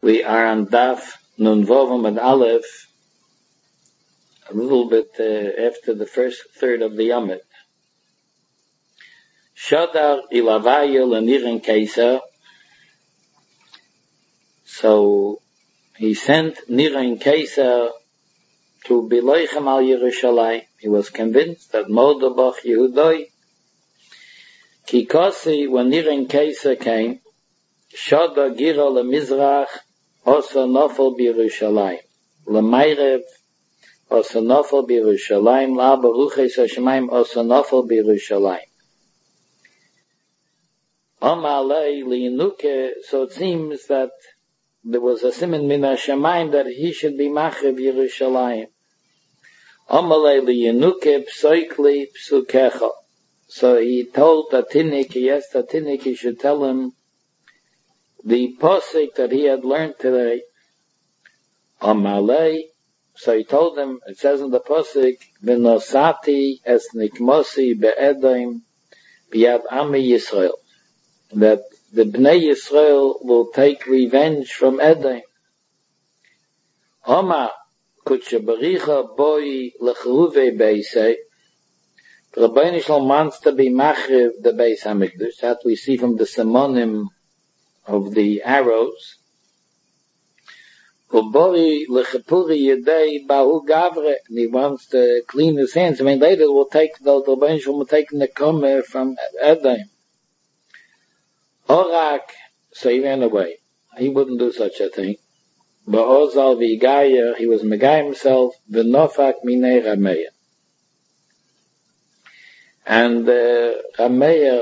We are on Daf Nun Vovim and Aleph, a little bit after the first third of the Yomit. Shadar Ilavaya Lenirin Kaisa. So he sent Nirin Kaisa to Biloichem al Yerushalayim. He was convinced that Mordechai Yehudai Kikosi, when Nirin Kaisa came, Shadar Gira LeMizrach Osa Nofel B'Yerushalayim LeMeirev Osa Nofel B'Yerushalayim LaBaruches HaShemayim Osa Nofel B'Yerushalayim Amalei Linuke. So it seems that there was a siman min HaShemayim that he should be Machrev Yerushalayim. Amalei Linuke Psoikli Psukecha. So he told Tatinik, he should tell him the posik that he had learned today. Amalei. So he told him, it says in the posik, V'nosati es nikmosi be'edim b'yad Ami Yisrael, that the Bnei Yisrael will take revenge from Edom. Oma kutshabaricha boi lecheruve beisei. The Rabbeinu Shalom wants to be machriv the Beis Hamikdash. That we see from the simonim of the arrows. Ubori lechepuri yedei bahu gavre. And he wants to clean his hands. I mean, later the Rabbeinu Shalom will take Nekomeh from Edom. Orak, so he ran away. He wouldn't do such a thing. But Ozal v'Igayer, he was Megay himself, v'nofak minei Rameya. And Rameya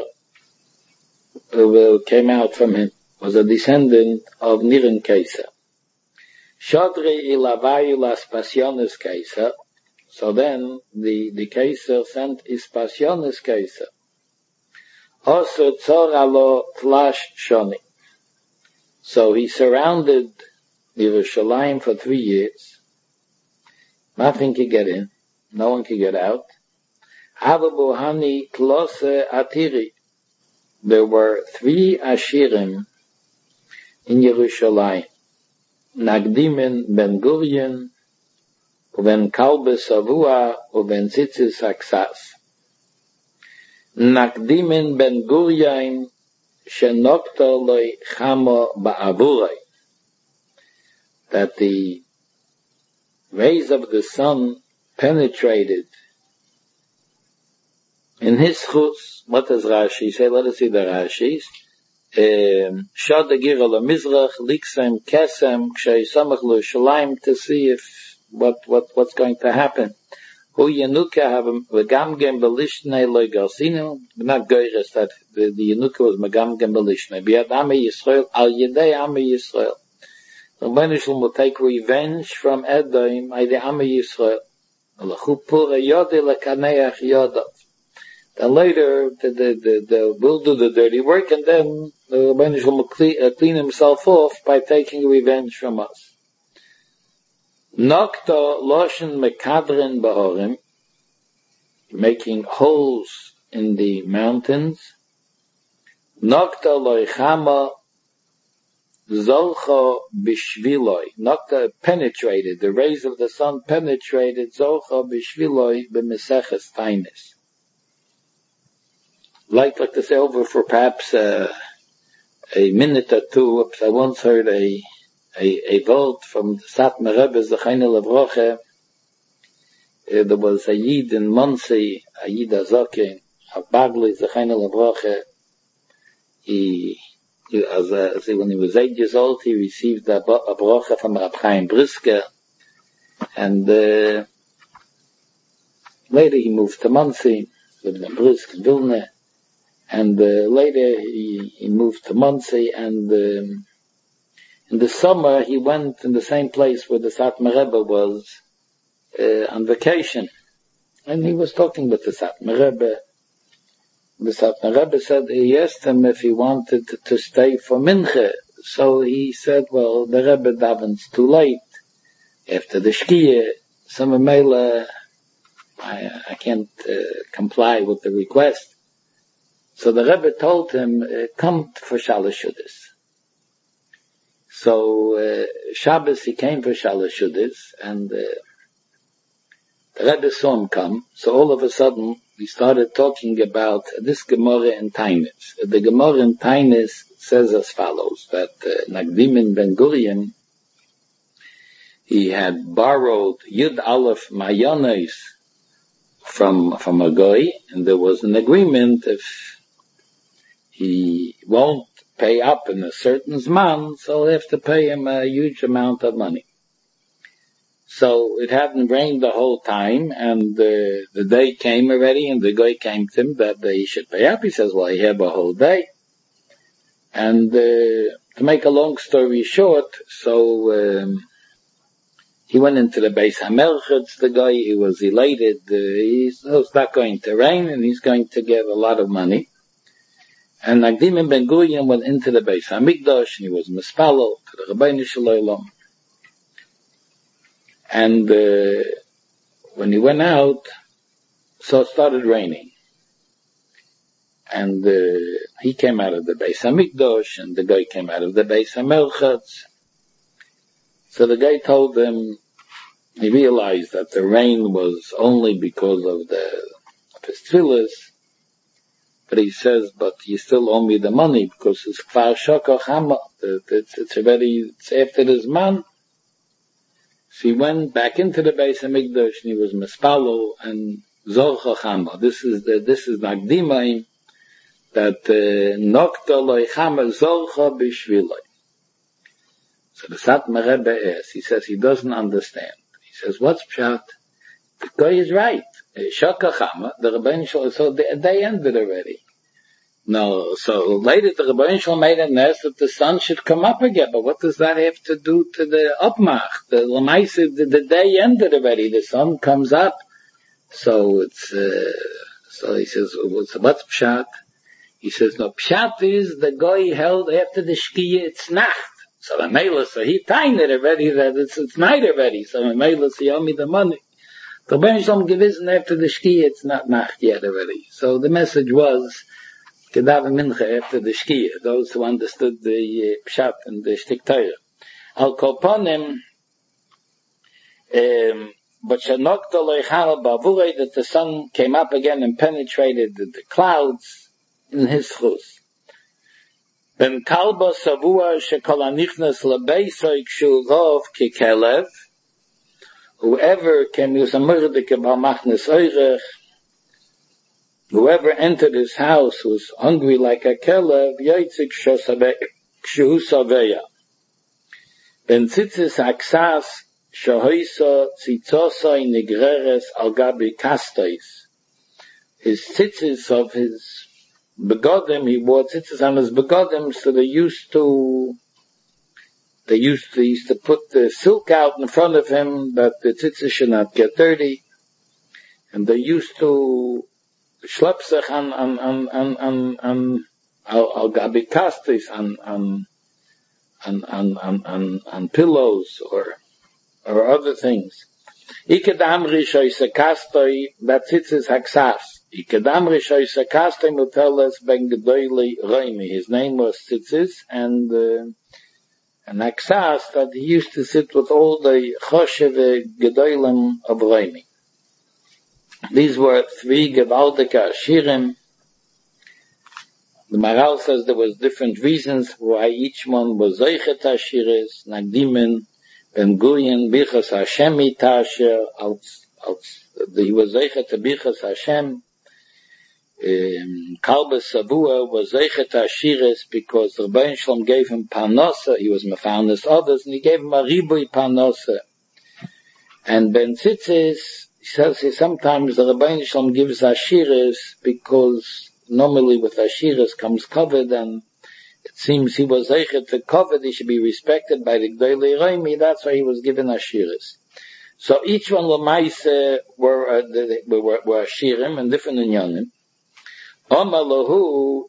came out from him, was a descendant of Nirin Kaisa. Shodri ilavayu las Passionis Kaisa. So then the Kaisa sent his Passionis Kaisa. Also tzor alo tlash shoni. So he surrounded Yerushalayim for 3 years. Nothing could get in. No one could get out. Avabu hani klose atiri. There were 3 ashirim in Yerushalayim. Nagdimin ben Gurion, uven kalbe savua, uven tzitzis haksas. Nakdimin ben Gurion shenokta loy chamo ba'avurai, that the rays of the sun penetrated in his chutz. What does Rashi say? Let us see the Rashis. Shad gira lemizrach liksem kesem kshay samach l'Yerushalayim, to see if what's going to happen. Hu Yenuka have megamgem belishne loy garsinu. Not goyres that the Yenuka was megamgem belishne. B'yad Ami Yisrael al yedei Ami Yisrael. The Rabbeinu Shalom will take revenge from Edom by the Ami Yisrael. Alachu pura yodi lekaneach yodav. Then later, we'll do the dirty work, and then the Rabbeinu Shalom will clean himself off by taking revenge from us. Nokta loshen mekadrin ba'orim, making holes in the mountains. Nokta loichama zolcha bishviloi. Nokta penetrated, the rays of the sun penetrated zolcha bishviloi b'meseches tainis. Like to say over for perhaps a minute or two. I once heard a vote from the Satmar Rebbe Zechayna Levroche. There was a Yid in Monsey, a Yid Azoke, a Bagli Zechayna Levroche. When he was 8 years old, he received a broche from Rab Chaim Brisker, and later he moved to Monsey, lived in Brisk, in Vilna. And later he moved to Monsey, and in the summer he went in the same place where the Satmar Rebbe was on vacation. And he was talking with the Satmar Rebbe. The Satmar Rebbe said, he asked him if he wanted to stay for Mincha. So he said, well, the Rebbe davens too late after the Shkia. Some Mela, I can't comply with the request. So the Rebbe told him, come for Shalosh Shudas. So, Shabbos, he came for Shalosh Shuddis, and the Rebbe saw him come, so all of a sudden, we started talking about this Gemara in Tainis. The Gemara in Tainis says as follows, that Nagdimin Ben Gurion, he had borrowed Yud Aleph Mayones from a guy, and there was an agreement if he won't pay up in a certain zman, so they have to pay him a huge amount of money. So it hadn't rained the whole time, and the day came already, and the guy came to him that he should pay up. He says, well, I have a whole day. And to make a long story short, so he went into the Beis HaMelchatz, the guy, he was elated, it's not going to rain, and he's going to get a lot of money. And Nagdim Ben Gurion went into the Beis HaMikdash, and he was mispalel to the Rabbeinu Shalom. And when he went out, so it started raining. And he came out of the Beis HaMikdash, and the guy came out of the Beis HaMelchatz. So the guy told him, he realized that the rain was only because of his tefillas, but he says, but you still owe me the money, because it's Kfar Shokach Hama, it's after this man. So he went back into the Beis HaMikdash, and he was Mespalo and Zorcha Chama. This is Nagdimaim, that Nokta Loi Chama Zorcha Bishviloi. So the Satmar Rebbe asks, he says he doesn't understand. He says, what's Pshat? The guy is right. Shokach Chama, the Rebbeinu Shalom, so they ended already. No, so later the Rebbeinu Shalom made a nest that the sun should come up again, but what does that have to do to the Upmach? The Lamaisa, the day ended already, the sun comes up. So it's, so he says, so what's Pshat? He says, no, Pshat is the guy held after the Shkiya, it's Nacht. So the Meilas, so he timed it already, that it's night already, so the Meilas, he owe me the money. The Rebbeinu Shalom gewissen after the Shkiya, it's not Nacht yet already. So the message was, Kedav Mincha after the Shkiya, those who understood the Pshat and the Shtik Torah. Al Kolponim, but Shanokta Loichal Bavurei, that the sun came up again and penetrated the clouds in his chus. Ben Kalba Savua Shekol Anichnas Lebeisoi Kshu Rov Kikelev, whoever came, he was a Murdik about Machnes Oirech, whoever entered his house was hungry like a kelev, Yaitzik Kshu Saveya. Ben Tzitzis Aksas Shahoisa Tzitzosai Nigreres Al Gabi Kastais. His tzitzis of his begodim, he wore tzitzis on his begodim, so they used to put the silk out in front of him that the tzitzis should not get dirty, and they used to schlep sich an al gabi kastis, on pillows or other things. Ikedam rishoy sekastoi, that tzitzis haksas. Ikedam rishoy sekastoi muteles ben gedoili roimi. His name was Tzitzis, and haksas, that he used to sit with all the choshev gedoilim of roimi. These were three Gewaldika Shirim. The Maral says there was different reasons why each one was Zeichet HaShiris, Nagdimen, Ben Gurion, Bichas Hashem Itasher, he was Zeichet Bichas Hashem. Kalba Savua was Zeichet HaShiris because the Rebbeinu Shalom gave him Parnasa, he was Mefanes others, and he gave him a Ribui Parnasa. And Ben Tzitzis, he says sometimes the Rebbeinu Shalom gives Ashiris because normally with Ashiris comes covered, and it seems he was zeichet to covered, he should be respected by the Gdolei Roimi, that's why he was given Ashiris. So each one Lamaise were Ashirim and different inyanim. Omalahu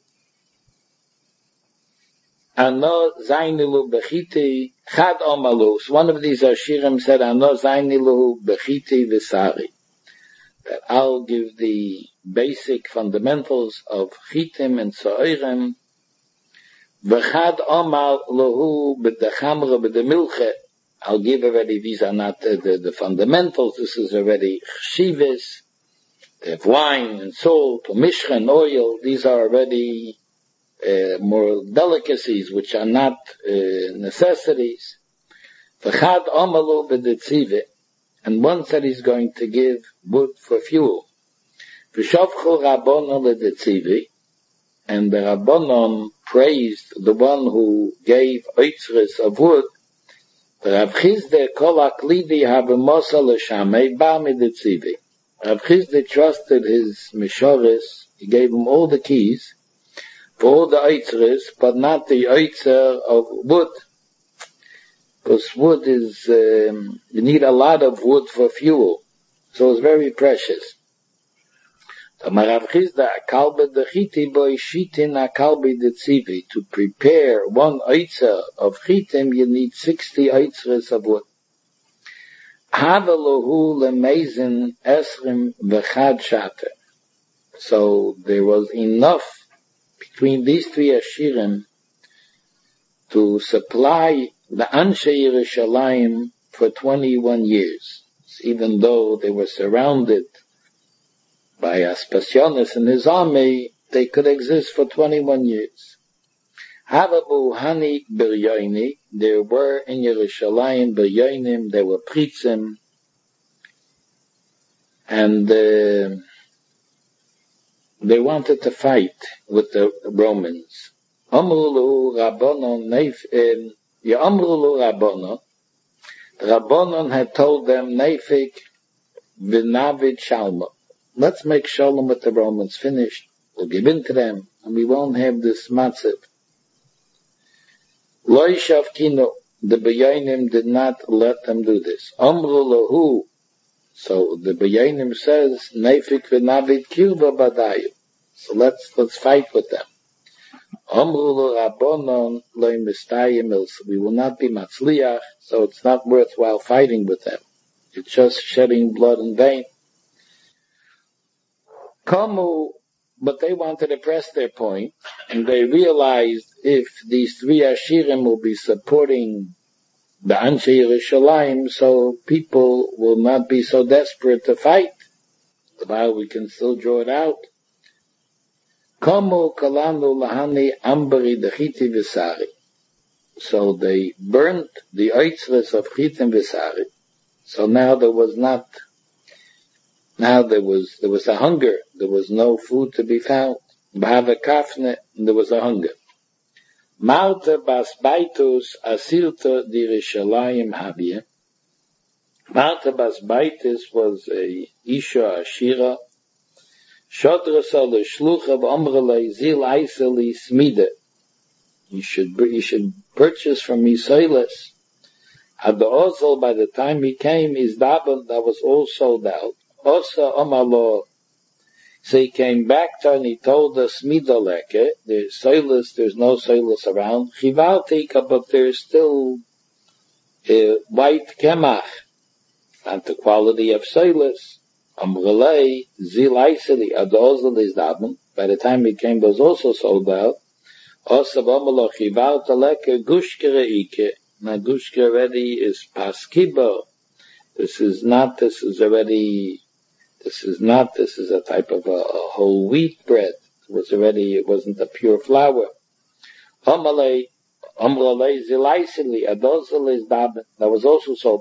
Ano Zainilu Bechiti Chad Omalu. So one of these Ashirim said, Ano Zainilu Bechiti Visari. That I'll give the basic fundamentals of Chitim and So'irem V'chad omar lohu b'dechamra b'demilche. I'll give already, these are not the fundamentals, this is already chshivas. They have wine and salt, or mishcha and oil, these are already more delicacies, which are not necessities. V'chad omar lohu b'detzive. And one said he's going to give wood for fuel. V'shavchu rabbonon l'detzive. And the Rabbanon praised the one who gave oitzres of wood. Rav Chizde kol aklidi habemosa l'shamei ba midetzivi. Rav Chizde trusted his mishoris. He gave him all the keys for all the oitzres, but not the oitzer of wood. Because wood is, you need a lot of wood for fuel. So it's very precious. To prepare one oitzer of chitim, you need 60 oitzers of wood. So there was enough between these three ashirim to supply the Anshe Yerushalayim for 21 years, even though they were surrounded by Aspasionis and his army, they could exist for 21 years. Havabu Hani Biryoini, there were in Yerushalayim Biryoinim, there were Pritzim, and they wanted to fight with the Romans. Amrulu Rabbanon Rabbanon. Rabbanon had told them, Neifik V'navid Shalma. Let's make shalom with the Romans finished. We'll give in to them, and we won't have this matziv. Lo yishavkinu, the B'yainim did not let them do this. Amru lahu, so the B'yainim says, Neifik v'navid kirba badayu. So let's fight with them. Amru rabbonon lo mistayim, we will not be matzliach, so it's not worthwhile fighting with them. It's just shedding blood in vain. But they wanted to press their point, and they realized if these three Ashirim will be supporting the Anshe Yerushalayim, so people will not be so desperate to fight. While we can still draw it out. Komu kalanu lahani ambari dechiti v'sari. So they burnt the oitzres of chitim v'sari. So now there was a hunger. There was no food to be found. B'hava kafne, there was a hunger. Marta bas baitus asilta di Rishalayim habye. Marta bas baitus was a Isha Ashira. Shodrasa l'shlucha v'omrele zil aiseli smide. You should purchase from me soiles. At the Ozal, by the time he came, his daban that was all sold out. Osa Omalo. So he came back to and he told us, Midaleke, there's no soilus around. Chivaltika, but there's still white kemach. And the quality of soilus. Amrelei, Zilaiseli, Adozal is daban. By the time he came, those also sold out. Osa Omalo, Chivaltaleke, Gushkere Ike. Now Gushkere already is Paskibo. This is a type of a whole wheat bread. It wasn't a pure flour. That was also sold.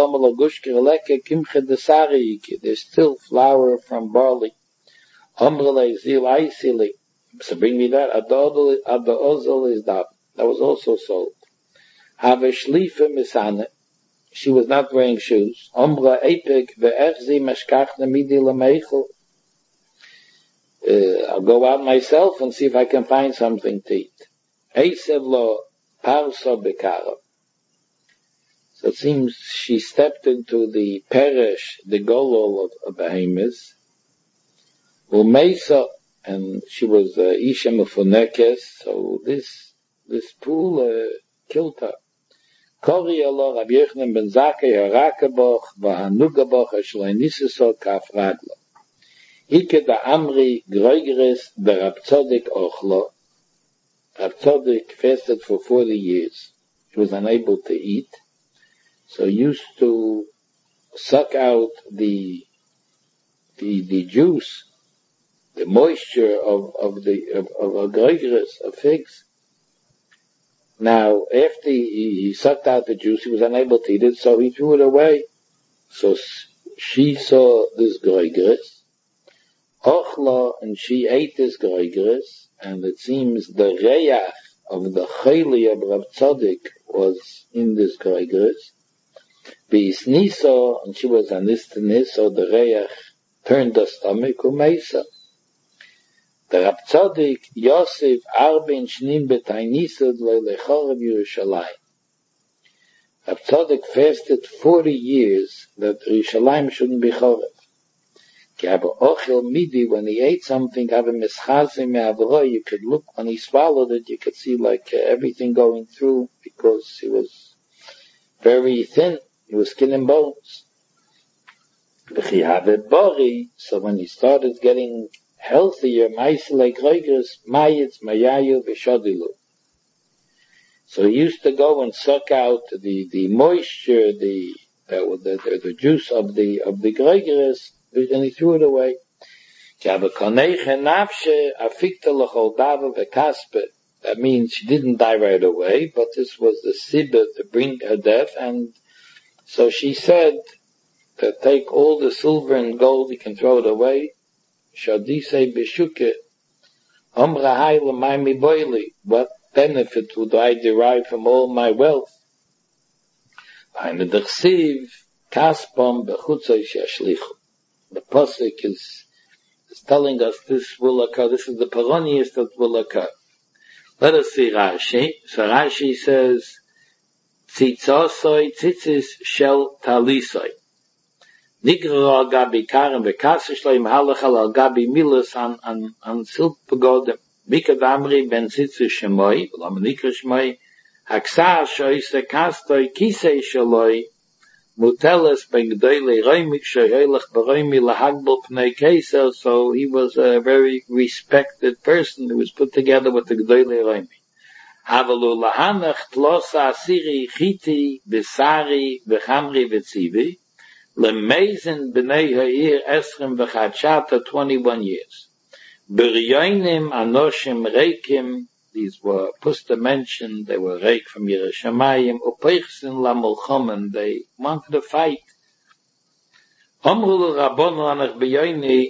There's still flour from barley. So bring me that. That was also sold. She was not wearing shoes. I'll go out myself and see if I can find something to eat. So it seems she stepped into the parish, the golol of Behemoth. And she was Isha Mefunekes, so this pool killed her. Kori Allah Rabbi Yochanan ben Zakkai harakeboch v'hanugeboch ashloiniseso kaf raglo. Ike da amri groigres berab tzodik ochlo. Rab Tzadok fasted for 40 years. He was unable to eat, so he used to suck out the juice, the moisture of a greigres, of figs. Now, after he sucked out the juice, he was unable to eat it, so he threw it away. So she saw this greigres, ochla, and she ate this greigres, and it seems the reyach of the chayli of Rav Tzadok was in this greigres. B'isniso, and she was anistanis, so the reyach turned the stomach, umeisa. The Rab Tzadok Yosef Arbin Shnim B'Tainisad Le'Lechorev Yerushalayim. Rab Tzadok fasted 40 years that Yerushalayim shouldn't be chorev. Ki aber ochel midi, when he ate something, have a mischazim me'avro, you could look, when he swallowed it, you could see like everything going through, because he was very thin, he was skin and bones. V'chi have a bori, so when he started getting healthier, ma'isle greigres, mayitz, mayayu, v'shodilu. So he used to go and suck out the moisture, the juice of the greigres, and he threw it away. That means she didn't die right away, but this was the sibba to bring her death, and so she said that take all the silver and gold, you can throw it away. Shadise beshuke, Omra hai l'may mi boili. What benefit would I derive from all my wealth? The pasuk is telling us this will occur. This is the paronius that will occur. Let us see Rashi. So Rashi says, Tzitzosoi tzitzis shel talisoi. Nigra al gabi karen v'kasishleim halachal al gabi milas an silk pagodim. Mikad amri ben tzitzis shemoi, v'lam nikra shemoi, haksah shoi sekastoi kisei shaloi, muteles ben g'doilei roimik shehoilach b'roimi lahagbol pnei keser, so he was a very respected person who was put together with the g'doilei roimik. Havalu lahanach tlosa asiri chiti b'sari v'chamri v'tzivi, Lemezin b'nei ha'ir eschem v'chadshata, 21 years. B'riyonim anoshim reikim, these were Pusta mentioned, they were reik from Yerushalayim, upeichsin lamulchomen, they wanted to fight. Omru l'rabbonu anach b'yoini,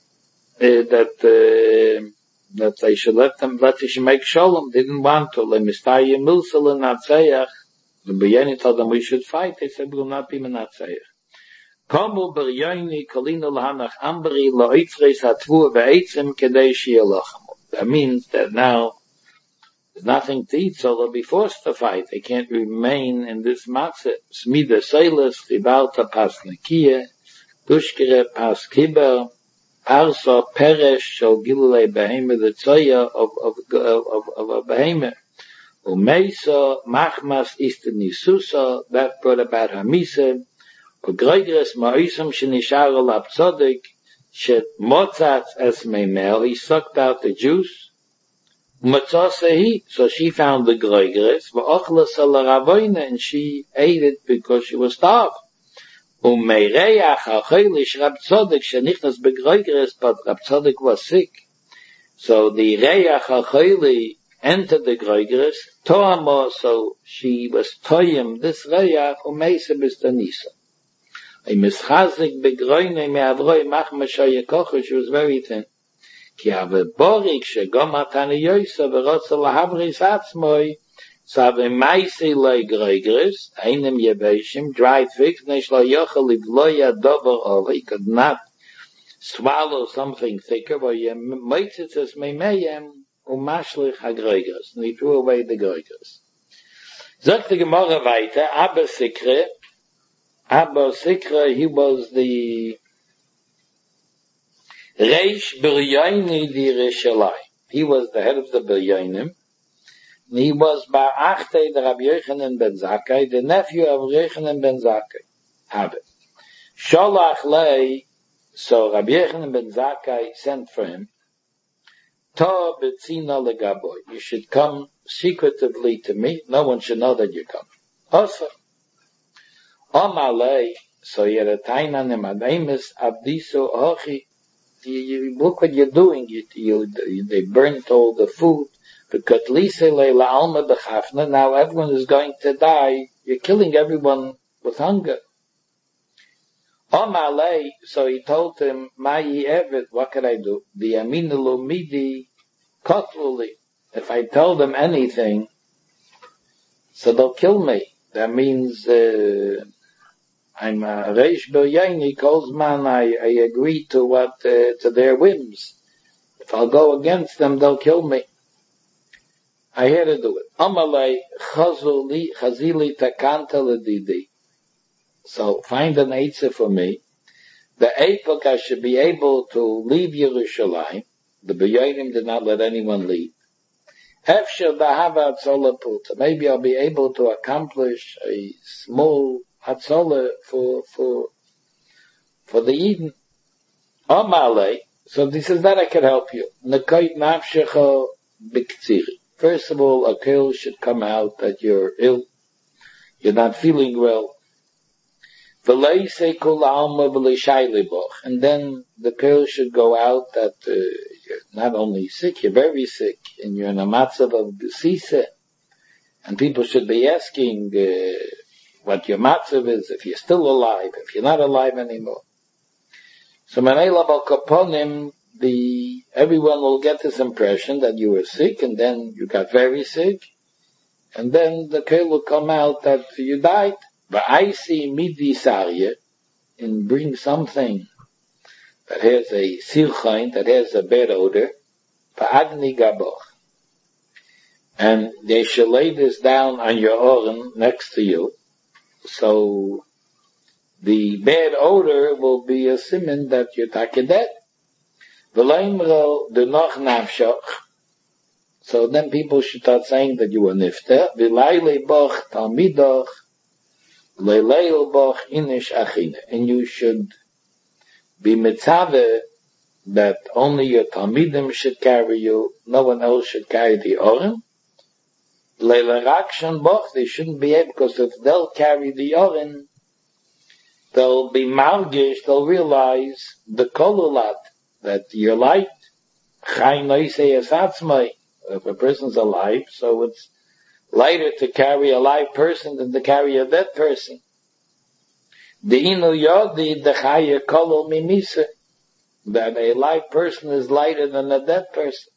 that they should let they should make shalom, they didn't want to. Lemistayim milsa l'natzeach, the b'yoini told them we should fight, they said we will not be menatzeach. Komu b'ryoini kolinu l'hanach ambri lo'itzreis hatvu ve'etzim kedei shi'elachamu. That means that now there's nothing to eat, so they'll be forced to fight. They can't remain in this matzah. Smida seilas, chibalta pas nekiye, dushkere pas kiber, parsa peresh shel gilulei beheme, the tzoya of a beheme. Umeisa machmas ista nisusa, that brought about hamisa. Greigres ma'isam shenishar al Rab Tzadok shet motzatz es meimel, he sucked out the juice. Matzasehi, so she found the greigres, v'ochlas al ravoina, and she ate it because she was starved. Umeireach ha'chelish Rab Tzadok shenichnas begreigres, but Rab Tzadok was sick. So the reach ha'cheli entered the greigres, to'amo, so she was toyim this reach, umeisa bistanisa. A mischazik begroine me avroi machma shayekoch, she was very thin. Ki have borik shegom atani yoysa v'rotza lahavris atzmoi, so have maisi loy greigres, einem yeveshim, dried figs, nesh lo yochel livloya dover over, he could not swallow something thicker, but ye moitzitzes meimeyem umashlich ha-greigres, and he threw away the greigres. Sagt die Gemara weiter, Abba Sikra, he was the Reish Biryaini di Rishalai. He was the head of the Biryainim. He was Ba'achte the Rabbi Yochanan ben Zakkai, the nephew of Yochanan ben Zakkai. Habit. Sholach lei, so Rabbi Yochanan ben Zakkai sent for him. Ta betzina legaboy. You should come secretively to me. No one should know that you come. Also, Amalei, so you're a tainan emademis abdiso hochi. You look what you're doing. They burnt all the food. Now everyone is going to die. You're killing everyone with hunger. So he told him, what can I do? If I tell them anything, so they'll kill me. That means I'm a reish b'yayni kolzman. I agree to to their whims. If I'll go against them, they'll kill me. I had to do it. Amalei chazili takanta ledidi. So find an eitzah for me. The epoch I should be able to leave Yerushalayim. The B'yayim did not let anyone leave. Efshir b'hava hatzola pulta. Maybe I'll be able to accomplish a small hatzola for the Eden. Amalei. So this is that I can help you. Nekayt nafshecha b'ktziri. First of all, a pill should come out that you're ill, you're not feeling well. And then the pill should go out that you're not only sick, you're very sick, and you're in a matzav of gesise. And people should be asking what your matzav is, if you're still alive, if you're not alive anymore. So Manela Balkaponim, everyone will get this impression that you were sick, and then you got very sick, and then the pill will come out that you died. But I see midi sarye, and bring something that has a silchain, that has a bad odor, pa'agni gaboch. And they shall lay this down on your oren next to you, so the bad odor will be a siman that you're takedet. V'leimro de noch nafshach. So then people should start saying that you were nifter. V'layle boch talmidoch, le'leil boch inish achine. And you should be mitzaveh that only your talmidim should carry you, no one else should carry the oren. Le'le rakshan boch, they shouldn't be able, because if they'll carry the oren, they'll be margish, they'll realize the kolulat, that you're light. If a person's alive, so it's lighter to carry a live person than to carry a dead person. That a live person is lighter than a dead person.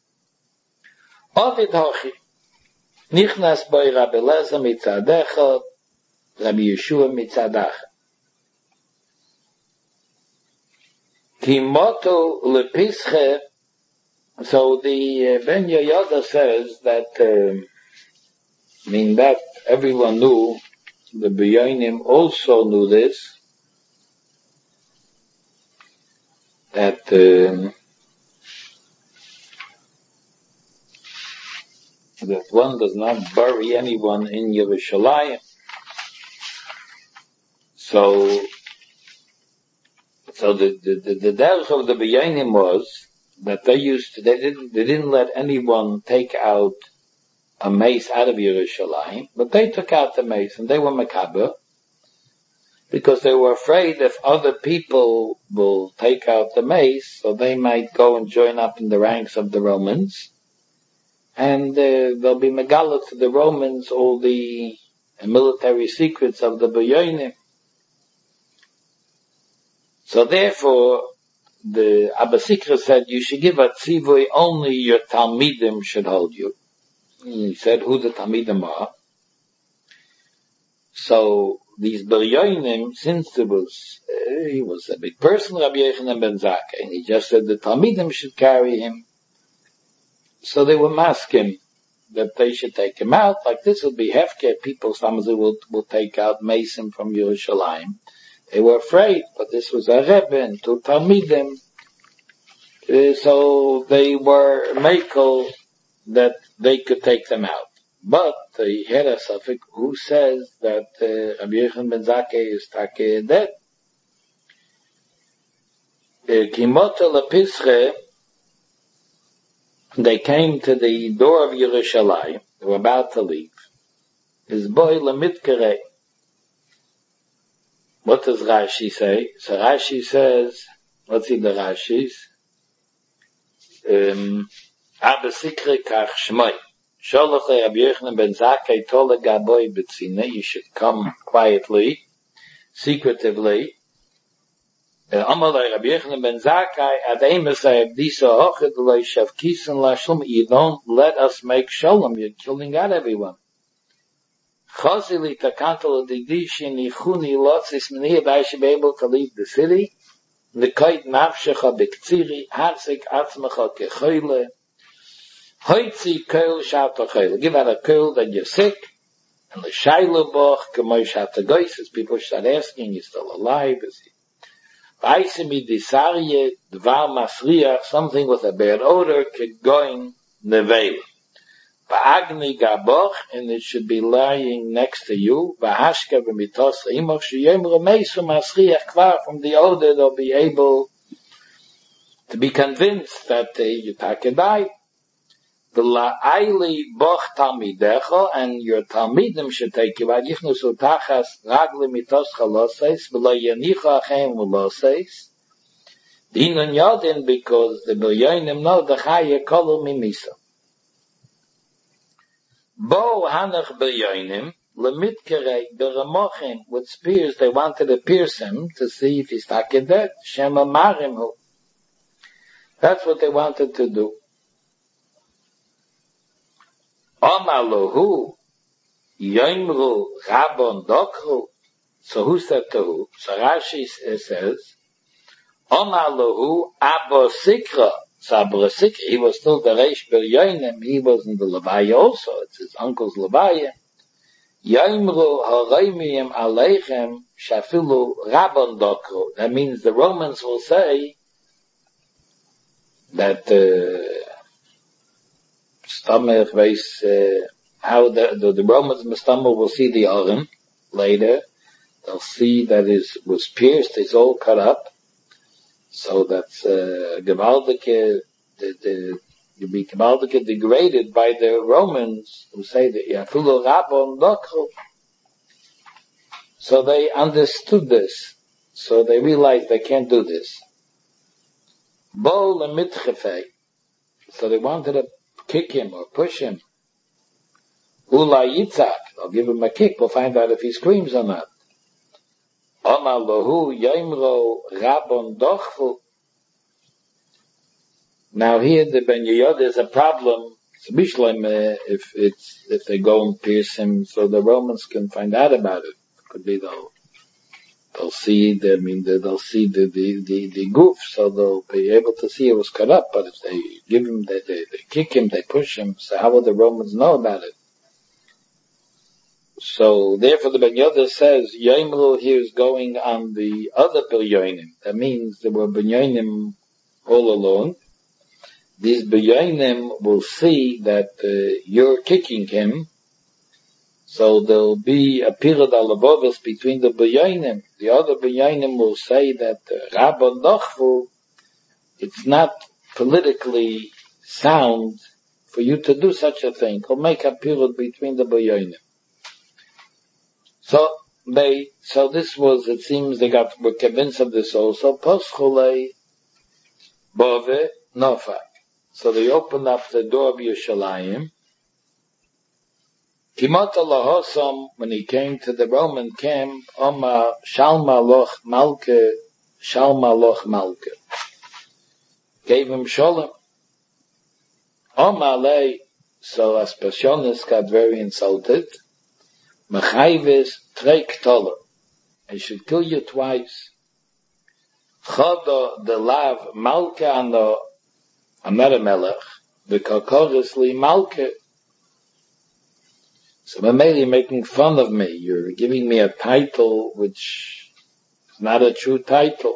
Nichnas boy Rabbi Eliezer mitzadecha, Rabbi Yeshua mitzadacha. Kimoto lepische. So the Ben Yehoyada says that, that everyone knew, the B'yaynim also knew this, that that one does not bury anyone in Yerushalayim. So the derech of the B'yaynim was that they didn't let anyone take out a mace out of Yerushalayim, but they took out the mace and they were mekaber, because they were afraid if other people will take out the mace, so they might go and join up in the ranks of the Romans, and they'll be megalit to the Romans all the military secrets of the B'yaynim. So therefore, the Abba Sikra said, you should give a tzivui, only your Talmidim should hold you. He said who the Talmidim are. So these B'yaynim, since he was a big person, Rabbi Yochanan ben Zakkai, and he just said the Talmidim should carry him. So they were masking that they should take him out. Like this would be hefker. People, some of them will take out Mason from Yerushalayim. They were afraid, but this was a Rebbe and two Talmidim. So they were makel that they could take them out. But he had a suffix who says that Rabbi Yochanan ben Zakkai is take dead. Kimota lepische, They came to the door of Yerushalayim. They were about to leave. His boy Lamitkere. What does Rashi say? So Rashi says, let's see the Rashis. Abba Sikre Kach Shmoi. Sholach Rabbi Yochanan ben Zakkai told Gaboy Betzina, you should come quietly, secretively. Amalei Rabbi Yochanan ben Zakkai ad Eimesai Abdisa Hochid Loi Shavkisen Lashum. You don't let us make shalom. You're killing out everyone. Chazili Takantal Digdishin Yichuni Lotzis Meniya I should be able to leave the city. L'koit nafshecha b'ktziri harsik atzmecha kechoyle. Hoitzi koil shavta choyle. Give out a koil that you're sick. And l'shayla boch k'moy shavta goyses. People start asking, you still alive? Is he? V'aisimi disarye dvar masriach. Something with a bad odor could going nevela. V'agni gaboch, and it should be lying next to you. V'hashka v'mitos imoch sheyem remeisu masriach kvar. From the odor they'll be able to be convinced that you take die. V'la'ayli boch talmidecho, and your talmidim should take you. V'agichnu sutachas ragli mitos chaloses, v'lo achem v'loses. Dinon yodin, because the bilyonim know the chaya kolu mimisa. Bo hanach bilyonim, lemitkere beramochim, with spears, they wanted to pierce him to see if he's taken dead. Shema marimhu. That's what they wanted to do. Omaluhu, yoimru, rabon dokru. So who said to who? So Rashi says, Omaluhu, abo sikra. So Abba Sikra, he was still the Reish Bilyonim, he was in the Levaya also, it's his uncle's Levaya. Yoimru haraymiyim aleichem shafilu rabon dokru. That means the Romans will say that Stamach weiß how the Romans Mustamach will see the Aron later. They'll see that it was pierced, it's all cut up. So that's Gewaldike, you be Gewaldike degraded by the Romans who say that Yafulo Rabon Dokru. So they understood this. So they realized they can't do this. Bo lemitchefei. So they wanted to kick him or push him. Ula yitzak. I'll give him a kick. We'll find out if he screams or not. Omar lohu yaimro rabon dochfu. Now here the Ben Yehuda is a problem. It's if they go and pierce him, so the Romans can find out about it. Could be they'll see they'll see the goof, so they'll be able to see it was cut up. But if they give him, they kick him, they push him. So how will the Romans know about it? So therefore the Ben Yehuda says Yomru here is going on the other Binyonim. That means there were Binyonim all along. These Binyonim will see that you're kicking him. So there'll be a period alabovos between the Binyonim. The other Binyonim will say that Rabban Dochvu, it's not politically sound for you to do such a thing. He'll make a period between the Binyonim. So this was, it seems were convinced of this also. Poschulei Bove Nofak. So they opened up the door of Yerushalayim. Kimot Allahosam, when he came to the Roman camp, Oma Shalma Loch Malke. Gave him Shalom. Oma Lei, so Aspersionis got very insulted. Mechayves Treik Toller. I should kill you twice. Chodo de Lav Malke Ano Ameramelech, the Kokoris Li Malke. So you're making fun of me. You're giving me a title which is not a true title.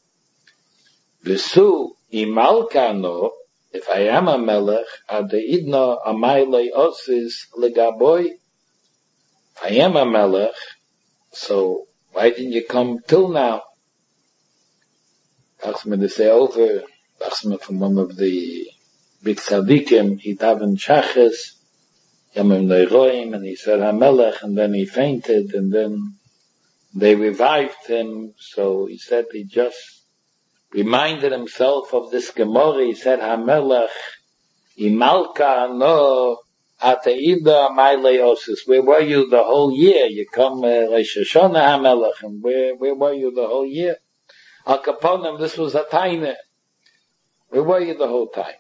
V'su imalkano, if I am a melech, adeidno amayle osis legaboy. If I am a melech, so why didn't you come till now? Asked me to say over, asked me from one of the big tzaddikim, he davened shachas, Yamim Leiroim, and he said HaMelech, and then he fainted, and then they revived him, so he said he just reminded himself of this Gemara. He said HaMelech, Imalka no Ateida Maile Osis. Where were you the whole year? You come Rosh Hashanah HaMelech, and where were you the whole year? Al Kaponim, this was a taina. Where were you the whole time?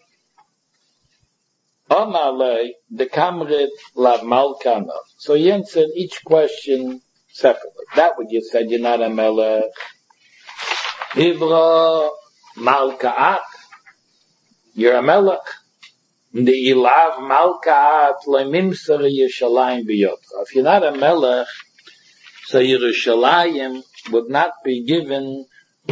Amalei the Kamrit La Malkana. So he answered each question separately. That what you said, you're not a melech. Hivra Malkaat, you're a melech. The Ilav Malkaat Lemimsar Yerushalayim B'Yotcha. If you're not a melech, so Yerushalayim would not be given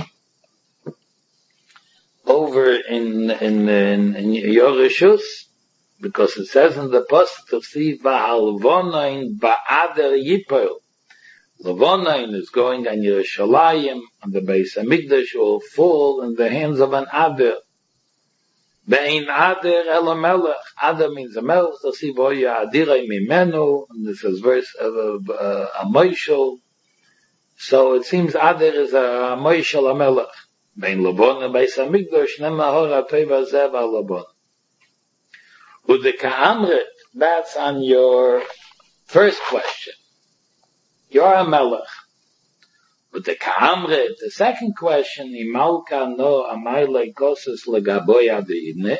over in Yorishus, because it says in the pasuk of see Va'alvonain Ba'ader Yipol. Lavonain is going on Yerushalayim, and the Beis Hamikdash will fall in the hands of an Ader. Be'ein Ader Ela Melech. Ader means a melech. To see Voya Adirei Mimenu, and this is verse of a Moishel. So it seems Ader is a Moishel, a melech. Bein Labon and Beis Hamikdash Nemahor HaTeva Zev HaLabon. With the Ka'amrit, that's on your first question. You're a melech. With the Ka'amrit, the second question, Imalka no Amayle Koses Legaboya Deidne.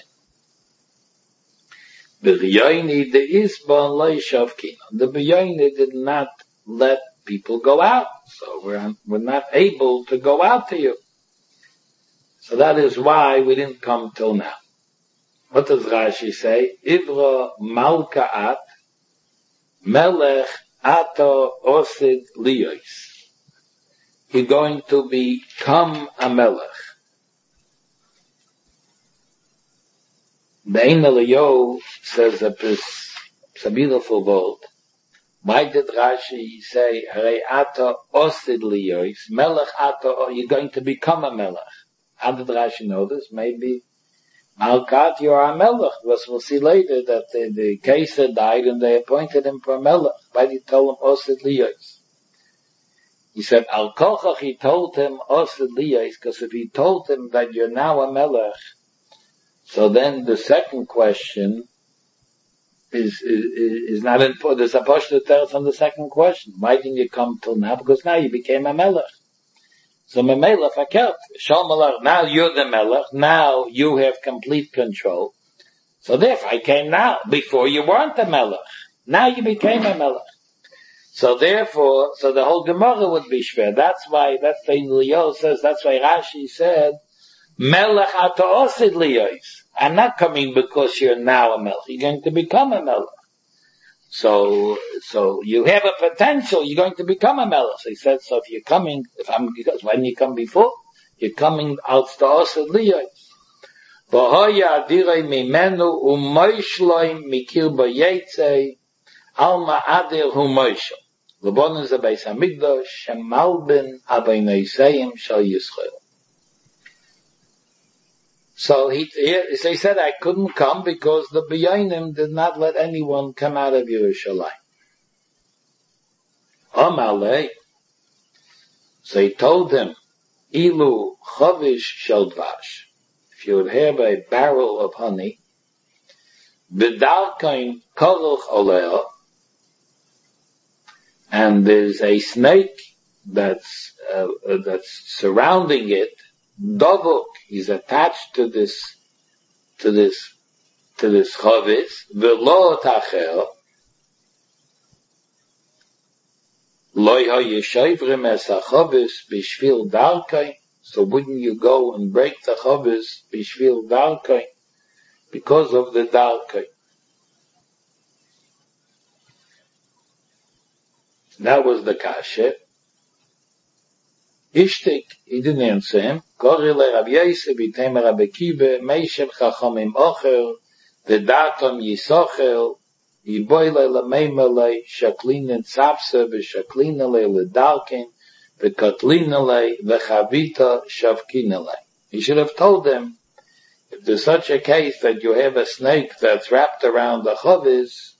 The B'yoini de Isbon Leishavkina. The B'yoini did not let people go out. So we're not able to go out to you. So that is why we didn't come till now. What does Rashi say? Ivra Malka'at Melech Ato Osid Liyos. You're going to become a melech. The Ein Eliyahu says it's a beautiful word. Why did Rashi say Hare Ato Osid Liyos? Melech Ato, you're going to become a melech. How did Rashi know this? Maybe Malkat, you are a melech. Because we'll see later that the Kaiser died and they appointed him for a melech. Why did he tell him Osid Liyos? He said, Al Kochach, he told him Osid Liyos, because if he told him that you're now a melech, so then the second question is not important. There's a Pashto tells on the second question. Why didn't you come till now? Because now you became a melech. So Memela Fakelt, Shalmalach, now you're the melech, now you have complete control. So therefore I came now. Before you weren't a melech. Now you became a melech. So therefore, so the whole Gemara would be shver. That's why Eliyahu says, that's why Rashi said, Melech ato osid liyos. I'm not coming because you're now a melech. You're going to become a melech. So you have a potential, you're going to become a melech. So he said, so if you're coming, because when you come before, you're coming out to osid liyos. V'hoya adirei mimenu u'moishloi mikir b'yetzei alma adir hu moishel. L'bon is a Beis Hamikdash, shemalbin abayneisayim shal Yisrael. So he said, I couldn't come because the B'yonim did not let anyone come out of Yerushalayim. Amalei. So he told him, Ilu chavish shel dvash. If you would have a barrel of honey, b'darkain koruch oleo, and there's a snake that's surrounding it. Dovuk is attached to this chavis. V'lo tacher loy hayeshavrim es hachavis b'shvil darkai. So wouldn't you go and break the chavis b'shvil darkai because of the darkai? That was the kasha. Ishtik, he didn't answer him. Korile Rav Yosef, B'teimer Rabbi Kiva, Meishem Chachamim Ocher, V'datom Yisocher, Yiboyle L'meimele, Shaklinen Tzapse, V'Shaklinele L'darkin, V'Kotlinele, V'Chavita Shavkinele. He should have told them, if there's such a case that you have a snake that's wrapped around the chavis,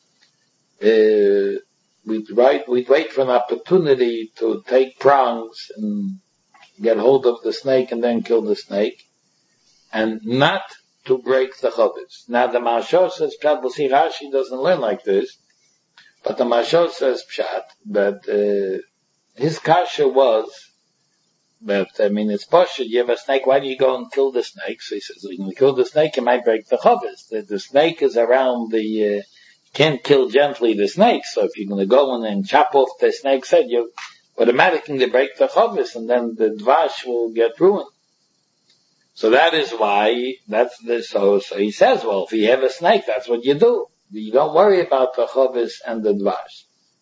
we'd wait for an opportunity to take prongs and get hold of the snake and then kill the snake, and not to break the chavis. Now the Mashal says Pshat, we'll see Rashi doesn't learn like this, but the Mashal says Pshat, that his kasha was that, it's Pasha, you have a snake, why do you go and kill the snake? So he says, when you kill the snake, you might break the chavis. The snake is around you can't kill gently the snake, so if you're going to go in and chop off the snake's head, you automatically break the chavis, and then the dvash will get ruined. So that is why, so he says, well, if you have a snake, that's what you do. You don't worry about the chavis and the dvash.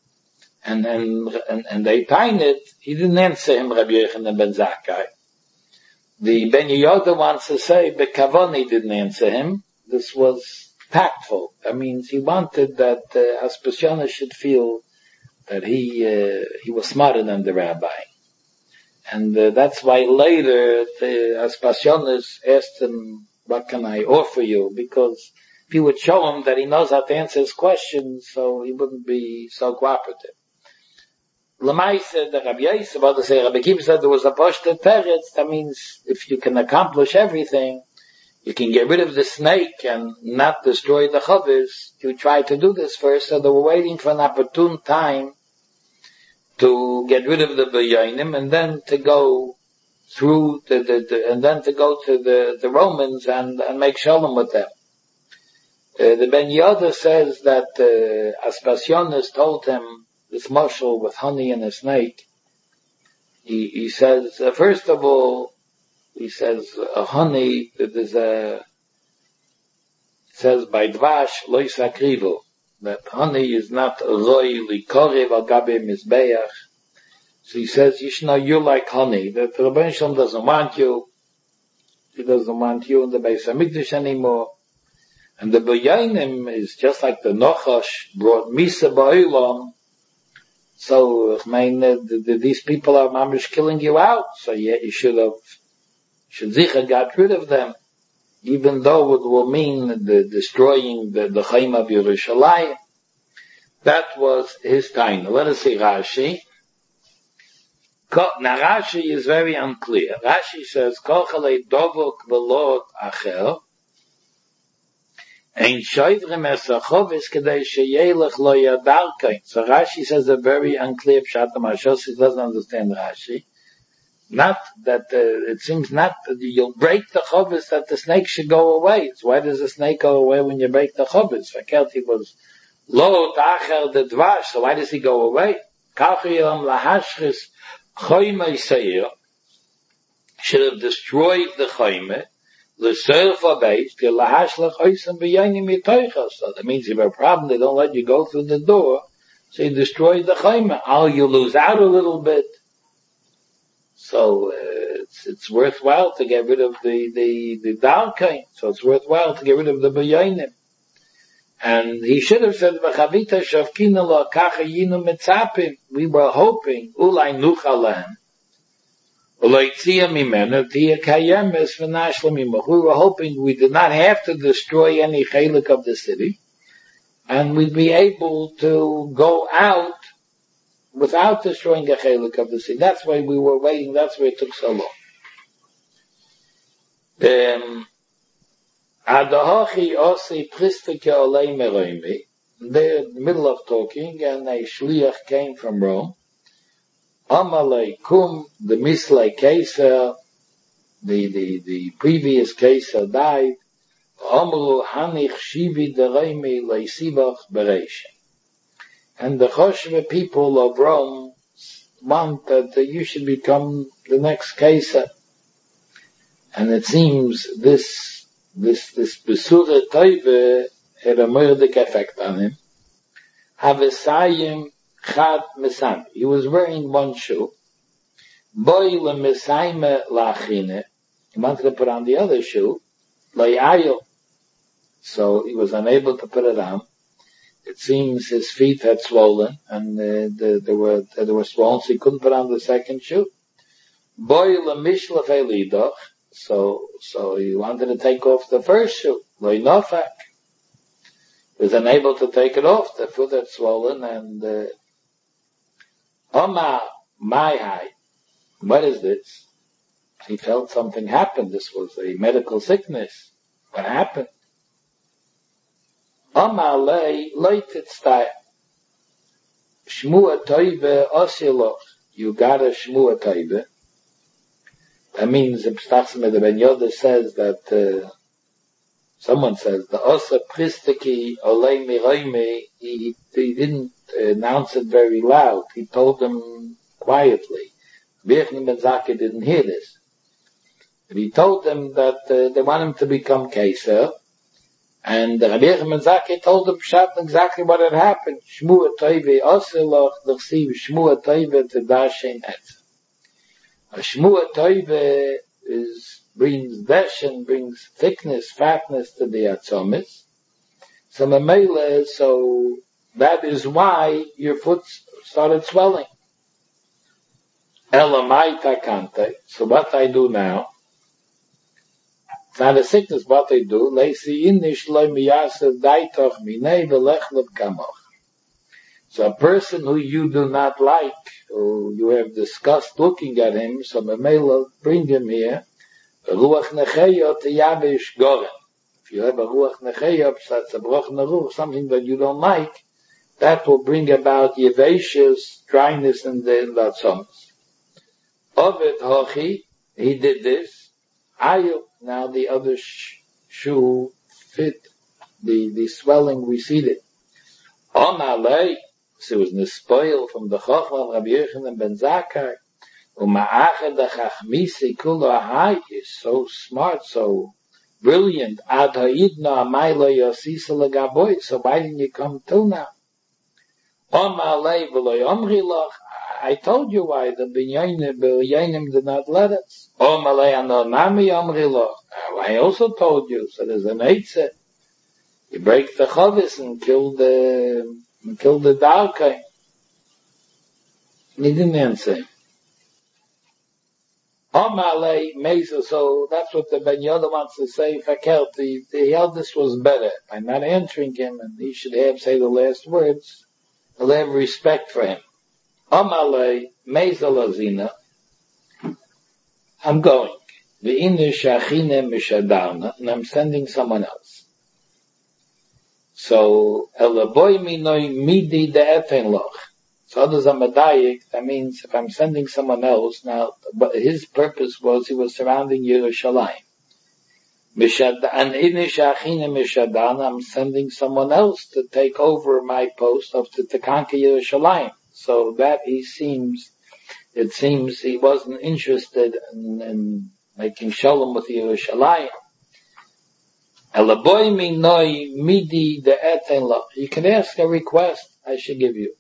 And they find it, he didn't answer him, Rabbi Yochanan ben Zakkai. The Ben Yehoyada wants to say, Bekavoni didn't answer him. This was tactful. That means he wanted that Aspasionis should feel that he was smarter than the rabbi. And that's why later the Aspasionis asked him, what can I offer you? Because if he would show him that he knows how to answer his questions, so he wouldn't be so cooperative. Lamai said that Rabbi Yosef, Rabbi Kiva said there was a Pashta Teretz. That means if you can accomplish everything, you can get rid of the snake and not destroy the chavis. You try to do this first, so they were waiting for an opportune time to get rid of the Bayonim and then to go through and then to go to the Romans and make shalom with them. The Ben Yehoyada says that Aspasionis told him this mashal with honey and a snake. He says, first of all, he says, honey, says by dvash, lo yisakrivu, that honey is not roi likorev al gabe mizbeach. So he says, you should know you're like honey, that the Rebbeinu Shalom doesn't want you. He doesn't want you in the Beis HaMikdash anymore. And the Bayonim is just like the Nochash brought Misa Ba'ilam. So, these people are mamish killing you out, so you should Zicha got rid of them, even though it will mean the destroying the Chaim of Yerushalayim. That was his time. Let us see Rashi. Now Rashi is very unclear. Rashi says, Kochalei dovok v'lot acher, Ein shoivrim es hachovis kedei sheyelech lo yadarkein. So Rashi says a very unclear pshat. The Mashos doesn't understand Rashi. Not that, it seems not that you'll break the chovis that the snake should go away. So why does the snake go away when you break the chovis? Fakelti was lo tacher the dvash, so why does he go away? Kachiyam lahashris choymei seir should have destroyed the choymeh. So that means if you have a problem, they don't let you go through the door, so you destroy the chayma. Oh, you lose out a little bit. So it's worthwhile to get rid of the darkain. So it's worthwhile to get rid of the bayonim. And he should have said, "V'chavita shavkina lo kacha yinu mitzapim." We were hoping ulai nuchalahem. We were hoping we did not have to destroy any chelik of the city, and we'd be able to go out without destroying a chelik of the city. That's why we were waiting. That's why it took so long. They're in the middle of talking, and a shliach came from Rome. Amalei kum, the mislei Caesar, the previous Caesar died. Amru hanich shivi dereimi leisibach bereish. And the Choshve people of Rome want that you should become the next Caesar. And it seems this Besura Teive had a murdic effect on him. Havesayim Chad Mesan. He was wearing one shoe. Boy le Mesaime lachine. He wanted to put on the other shoe. Layayo. So he was unable to put it on. It seems his feet had swollen, and they were swollen, so he couldn't put on the second shoe. Boy le Mishlef Elidoch. So he wanted to take off the first shoe. Loi nofak. He was unable to take it off. The foot had swollen and, Oma, my high. What is this? He felt something happened. This was a medical sickness. What happened? Oma lei titztai. Shmua toive osiloch. You got a shmua toive. That means, the Ben Yoda says that, someone says, the Osa Pristiki Olei Miroime, he didn't announce it very loud. He told them quietly. Birchni Ben Zakkai didn't hear this. But he told them that they want him to become Kaiser. And Rabbi Yochanan Ben Zakkai told them exactly what had happened. Shmua Toive Oseloch, l'chsiv Shmua Toive Tedashen Etz. A Shmua Toive brings deshen, brings thickness, fatness to the atzomis. So Mamela, so that is why your foot started swelling. Elamai takante. So what I do now, it's not a sickness, what I do, leisi inish loy miyasev daitoch minei velechleb kamoch. So a person who you do not like, who you have discussed looking at him, so Mamela, bring him here. Ruach nechayot yavish goren. If you have a ruach nechayot, that's a broch neruch, something that you don't like, that will bring about yevashus, dryness in the atzomis. Ovid hochi, he did this. Ayu, now the other shoe fit, the swelling receded. On alei, so it was nispoil from the Chochma of Rabbi Yochanan Ben Zakkai. Uma'achad ha'chachmisi kulo ahai is so smart, so brilliant. Ad ha'idna amaylo yosisa legaboy. So why didn't you come till now? Omalei v'lo yomri loch. I told you why the binyanim did not let us. Omalei anonami yomri loch. I also told you. So there's an eitzah. You break the chavis and kill the darkai. He didn't answer. Omalei mesa. So that's what the Ben Yoda wants to say. Fakelt, the eldest was better by not answering him, and he should say the last words. I'll have respect for him. Amalei mesa lazina. I'm going. Ve'inu shachine mishadarna, and I'm sending someone else. So elaboy minoi midi de efen loch. So others are medayik. That means if I'm sending someone else now, but his purpose was he was surrounding Yerushalayim. I'm sending someone else to take over my post of to conquer Yerushalayim. So that it seems he wasn't interested in making shalom with Yerushalayim. You can ask a request, I should give you.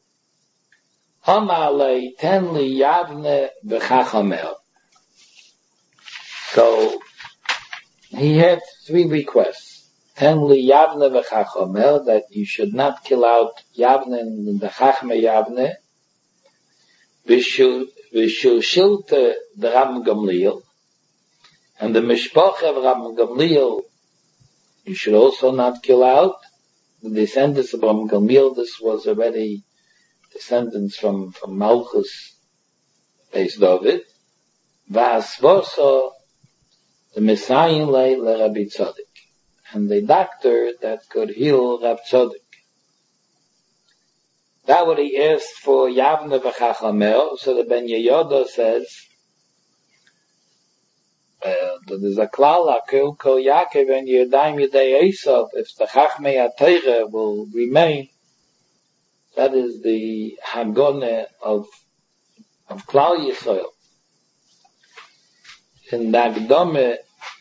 So he had 3 requests. Tenli Yavne v'chachomer, that you should not kill out Yavne and the Chachme Yavne. V'shulshilte the Rabban Gamliel. And the Mishpoch of Rabban Gamliel, you should also not kill out. The descendants of Rabban Gamliel, this was already descendants from Malchus, Beis David. V'asvoso the Messiah lay le Rabbi Tzadok, and the doctor that could heal Rabbi Tzadok. That what he asked for Yavne v'chachamer. So the Ben Yehoyada says, there's a klal hakol kol Yaakov and Yedayim Yedei Esav. If the Chachmei HaTorah will remain, that is the Hagone of Klal Yisrael. In the Agdome,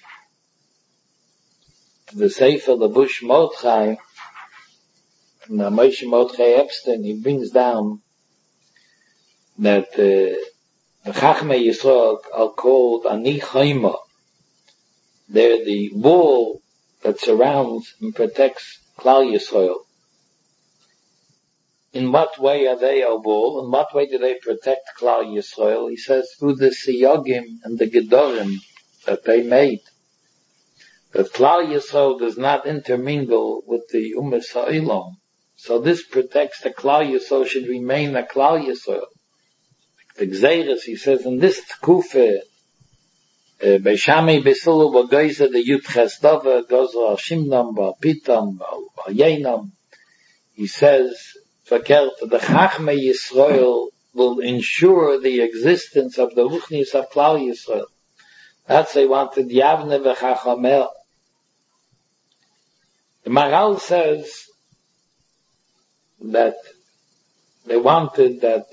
the Sefer, the Bush Mordechai, and the Moshe Mordechai Epstein, he brings down that the Chachmei Yisrael are called Ani Chayma. They're the wall that surrounds and protects Klal Yisrael. In what way are they a wall? In what way do they protect Klal Yisrael? He says through the Siyagim and the Gedorim that they made, that Klal Yisrael does not intermingle with the Ummah Ha'olam. So this protects the Klal Yisrael should remain a Klal Yisrael. The Gzeiras, he says, in this Tkufe, Beishami Besulu Bagoiza, the Yud Chesdova, Gozo Al Shimnam, Al Pitam, Al Yenam, he says, Verkehrt, the Chachmei Yisrael will ensure the existence of the Ruchnis of Klal Yisrael. That's they wanted Yavne v'Chachamel. The Maharal says that they wanted that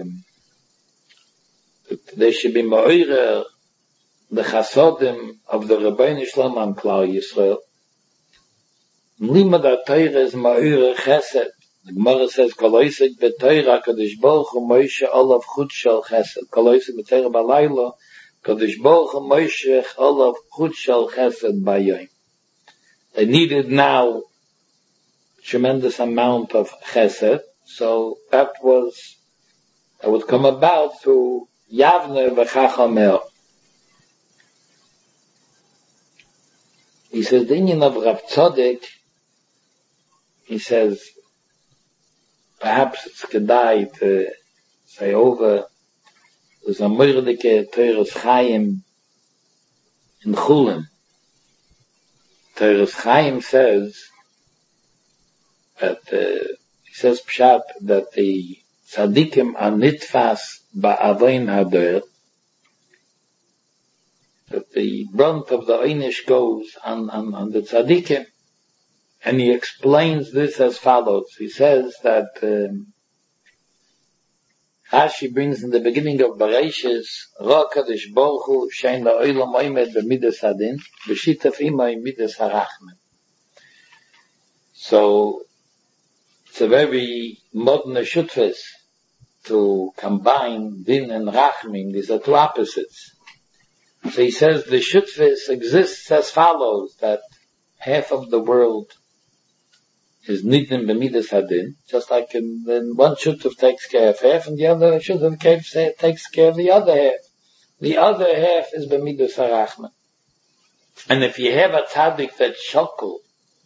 they should be Ma'orer the Chasodim of the Rabbeinu Shlom and Klal Yisrael. Limud HaTorah is Ma'orer Chesed. The Gemara says, Koloisek b'Torah Kadosh Baruch Hu Moshe Olav Chut Shel Chesed. Koloisek b'Torah Balayla Kadosh Baruch Hu Moshe Olav Chut Shel Chesed Bayom. They needed now tremendous amount of Chesed, so that would come about through Yavne v'Chachamel. He says, the Inyan of Rav Tzadok, he says, perhaps it's Kedai to say over, there's a Mordeke Teres Chaim in Chulin. Teres Chaim says that, he says Pshat, that the Tzadikim are nitfas ba'avoin hader, that the brunt of the Einish goes on the Tzadikim. And he explains this as follows. He says that Rashi brings in the beginning of Bereshis, Ra Kadosh Baruch Hu shein la'olam oimed b'midas hadin, b'shitaf imay midas harachman. So it's a very modern shutfes to combine din and rachmin. These are two opposites. So he says the shutfes exists as follows, that half of the world is nidin b'midas hadin, just like when one shutuf takes care of half and the other shutuf takes care of the other half. The other half is b'midas harachman. And if you have a tzaddik that's shokul,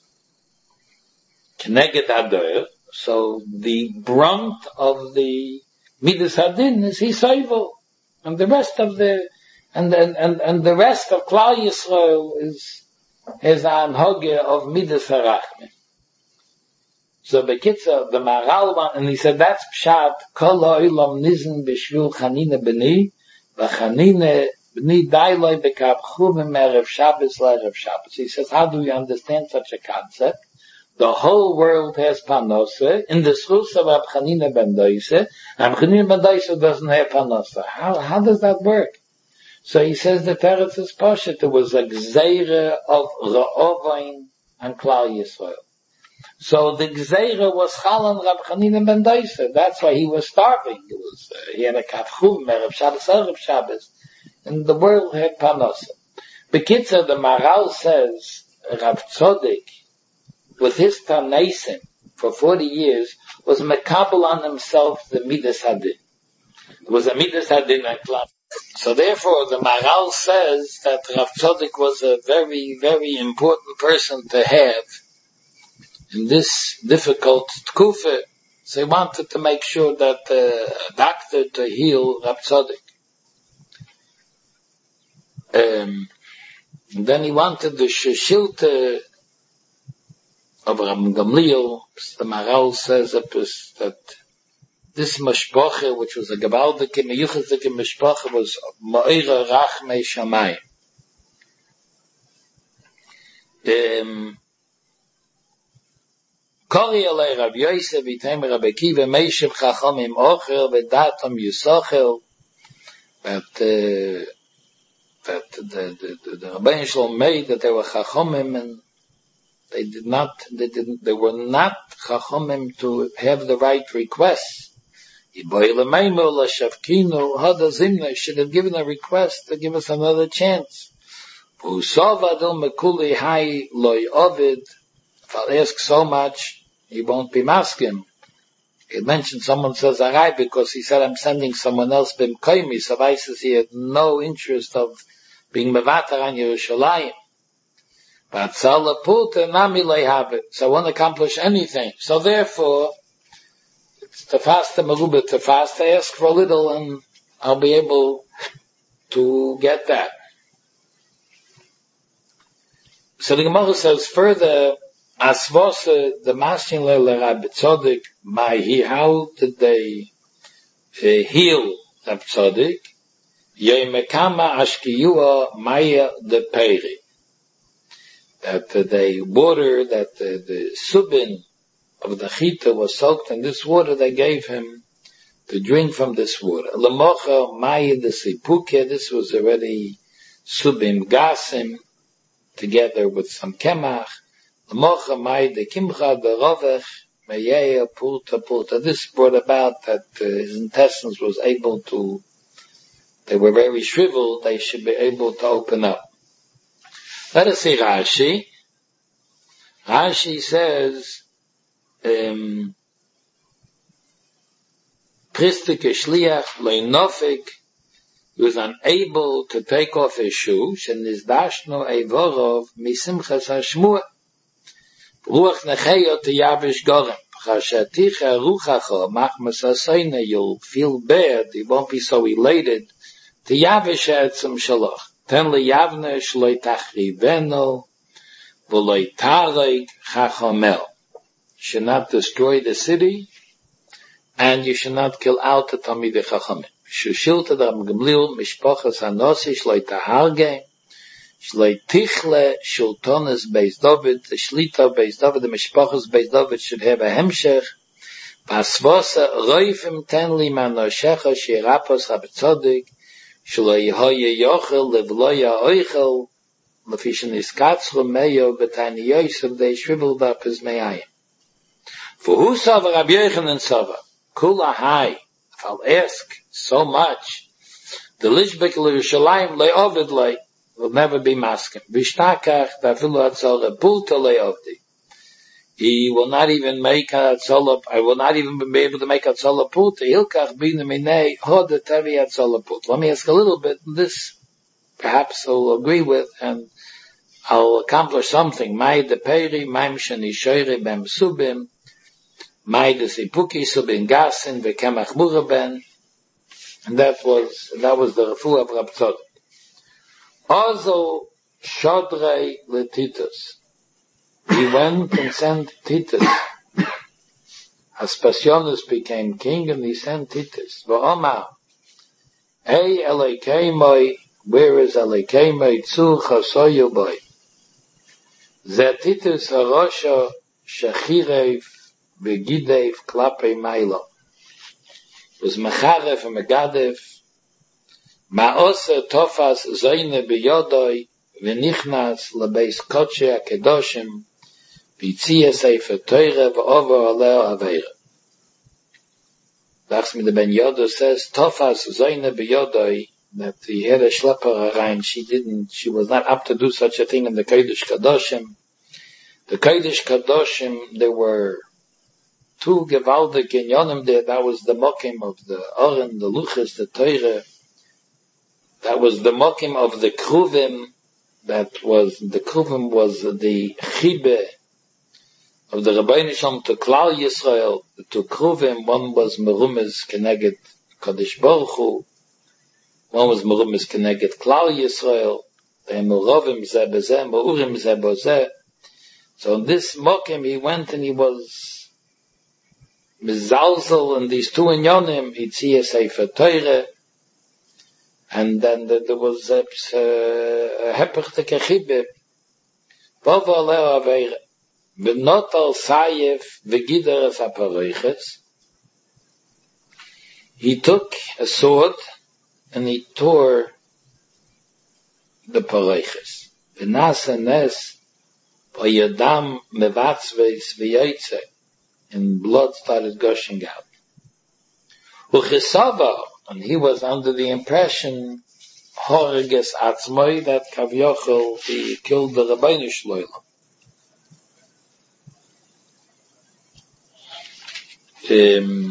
kneged hador, so the brunt of the midas hadin is hisayvul, and the rest of the the rest of Klal Yisrael is an hoge of midas harachman. So Bekitza, the Maharal, and he said that's Pshat, Kol ha'olam nizn b'shvil Chanina b'ni, v'Chanina b'ni dailoi b'kavchuvim erev Shabbos l'erev Shabbos. He says, how do we understand such a concept? The whole world has Panosa, in the schus of Rab Chanina ben Doise, and Chanina ben Doise doesn't have Panosa. How does that work? So he says the Teretz is Poshet, there was a Gzeira of Ra'ovain and Klal Yisrael. So the Gzeira was Chalan Rab Chanina ben Doise. That's why he was starving. He had a Kavchum, Erev Shabbos, and the world had Panosa. Bekitzer, the Maharal says, Rav Tzadok, with his Tanaisim, for 40 years, was mekabel on himself the Midas Hadin. It was a Midas Hadin and Klal. So therefore, the Maharal says that Rav Tzadok was a very, very important person to have in this difficult tkufa. So he wanted to make sure that a doctor to heal Rav Tzadok. And then he wanted the sheshilta of Rav Gamliel. The Maharal says that this mashpacha, which was a gebaldike meyuchadike mashpacha, was ma'ira rachmei shamayim. Kori alei Rav Yosef v'itayim Rav Akiva meishiv chachamim ocher v'datam yusocher, that the Rabbeinu Shalom made that they were chachamim, and they were not chachamim to have the right requests. Should have given a request to give us another chance. If I'll ask so much, he won't be masking. He mentioned someone says Arai because he said I'm sending someone else b'mkoimi, so I says he had no interest of being mevater on Yerushalayim. But Tzala Pulta Nami Lehavet. So I won't accomplish anything. So therefore, to fast the Merubah to fast, I ask for a little and I'll be able to get that. So the Gemara says further, Asvose, the Mashin Leila Rabbi Tzodik, how did they heal Rabbi Tzodik? Yoimekama Ashkiyua Maya de Peri. That the water, that the subin of the chita was soaked in this water, they gave him to drink from this water. Lamocha Maya de Sipuke, this was already subim gasim, together with some kemach. Lamocha Maya de Kimcha de Rovech, Meyeya Pulta Pulta. This brought about that his intestines was able to, they were very shriveled, they should be able to open up. Let us see Rashi. Rashi says, Pristike Shliach Leinofik, he was unable to take off his shoes, and his dashno Eivorov Misimchas Hashmua. Ruach Necheyo to Yavish Gorem. Chashaticha Ruchacho Machmas Hasayna, you'll feel bad, you won't be so elated. To Yavish Etzim Shalach. Ten le Yavne Shloi Tachriveno V'loi Tarek Chachomel. You should not destroy the city, and you should not kill out the Talmidei Chachamim. Shushilta Rab Gamliel Mishpachas Hanosi Shloi Taharge Shloi Tichle Shultones Beis David. The Shlita Beis David, the Mishpachas Beis David should have a hemshech. Pasvosa Roifim Ten li Manoshecha Shirapos Rab Tzodik Shloi Hoye Yochel Levloya Oichel Lefishin Iskatzro Meyo Betani Yosef they shriveled up his meyayim. For who Sava Rabbi Yochanan Sava Kula Hai, if I'll ask so much, the Lishbek Yerushalayim Le'ovid Le will never be maskim. Vishtakach Dafilu Hatzala Pulta Le'ovdi. He will not even make a tzolop. I will not even be able to make a tzolop put. Hilkach bina minei hod tevi a tzolop put. Let me ask a little bit. This perhaps I'll agree with, and I'll accomplish something. Mai de peri, mai mshani shoyre bem subim, mai de sipuki subim gasin vekemach muraben, and that was the refuah of Rab Tzodok. Also shodrei letitus. He went and sent Titus. Aspasionis became king, and he sent Titus. V'omar, hey Elekeimoi, where is Elekeimoi tzur chasoyu boy? Ze Titus harosha shechirev v'gidev klapei mailo. Was mecharev and megadev, ma'oser tofas zoyne b'yodoi, v'nichnas lebeis kodshe akedoshim, V'tzia Sefer Teire v'over aleo aveira. Dachs mit the Ben Yodo says, Tofas zoyne b'yodoi, that he had a schlepper rein, she was not up to do such a thing in the Kodesh Kadoshim. The Kodesh Kadoshim, there were two gewaldige inyonim there. That was the mokim of the Oren, the Luchas, the Teire. That was the mokim of the Kruvim. The Kruvim was the Chibe of the Rabbeinu Shalom to Klal Yisrael, to Kruvim. One was Merumes Keneged Kadosh Baruch Hu, one was Merumes Keneged Klal Yisrael, Merovim Zeh Bezeh, Meurim Zeh Bozeh. So in this Mokim he went and he was Mizalzel in these two inyonim, Yitzia Sefer Teire, and then there was a Hepech Tekechibe, Vova Aleo Aveire, B'notal Sayef v'gideres hapareiches. He took a sword and he tore the pareiches. V'nasa nes v'yadam mevatzveis v'yotze, and blood started gushing out. U'chisava, and he was under the impression horiges atzmoi, that Kavyochel he killed the Rabbeinu Shloimo. The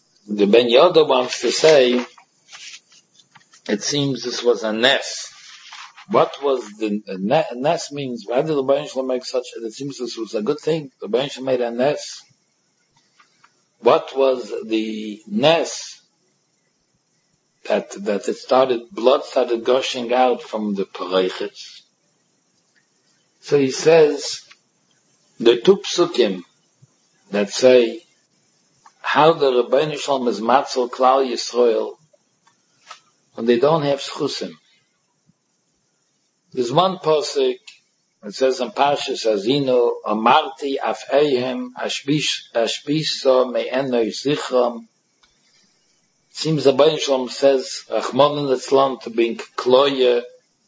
Ben Yoda wants to say, it seems this was a nes, What was the nes means? Why did the Rebbeinu Shalom make such? It seems this was a good thing. The Rebbeinu Shalom made a nes. What was the nes that it started? Blood started gushing out from the pareiches. So he says the two psukim that say how the Rebbeinu Shalom is matzel Klal Yisrael when they don't have schusim. There's one pasuk. It says in Parshas Azino, Amarti af eihem ashbiso me'eno yizichram. It seems the Rebbeinu Shalom says Rachmana litzlan to bring kloye,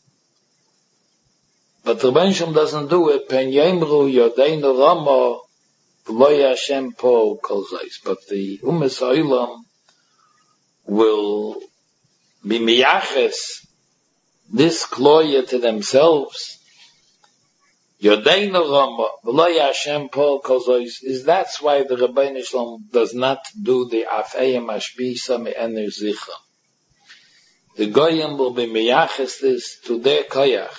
but the Rebbeinu Shalom doesn't do it. Pen yemru yodeinu ramo v'lo Hashem po kol zayis. But the Umas Ha'olam will be miyaches this kloye to themselves. Yodeinu ramo v'lo Hashem po kol zayis. Is that's why the Rebbeinu Shalom does not do the afayim ashbisa me'enu zichra. The goyim will be miyaches this to their koyach.